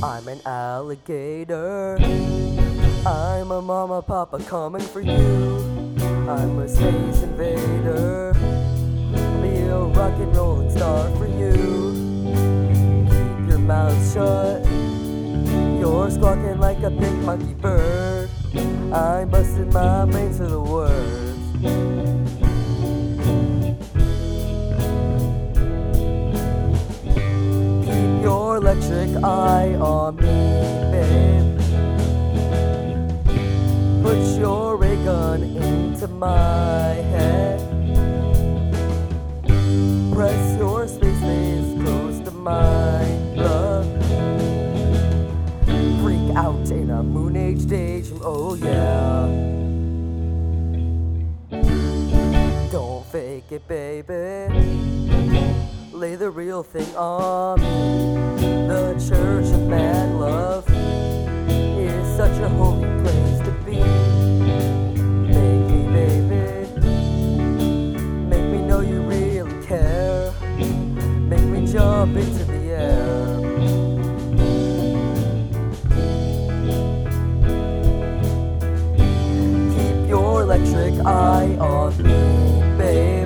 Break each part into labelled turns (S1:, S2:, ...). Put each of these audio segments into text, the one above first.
S1: I'm an alligator. I'm a mama papa coming for you. I'm a space invader. I'll be a rock and rolling star for you. Keep your mouth shut. You're squawking like a pink monkey bird. I'm busting my brains for the words. Keep your electric eye on me, babe. Put your ray gun into my head. Press your space face close to mine, love. Freak out in a moon age daydream, oh yeah. Don't fake it, baby. Lay the real thing on me. The church of man love is such a holy place to be. Make me, baby. Make me know you really care. Make me jump into the air. Keep your electric eye on me, babe.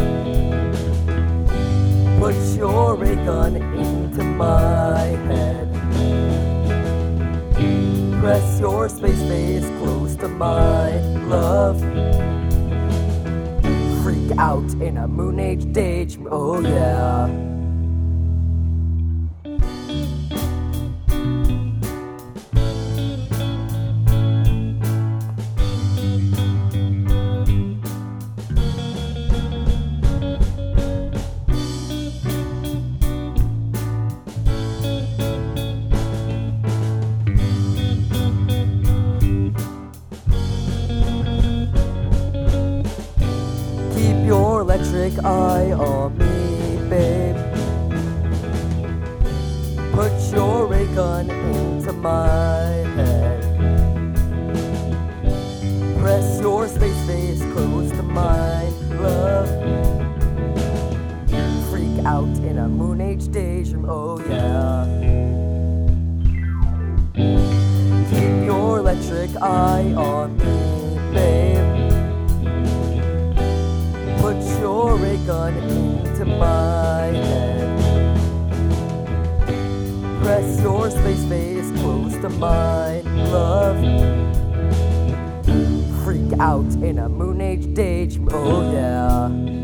S1: Put your ray gun into my head. Press your space face close to mine, love. Freak out in a moon age daydream, oh yeah. Your electric eye on me, babe. Put your ray gun into my head. Press your space face close to mine, love. Freak out in a moon age daydream, oh yeah. Keep your electric eye on me, babe. Put your ray gun into my head. Press your space face close to mine, love. Freak out in a moon age daydream, oh yeah.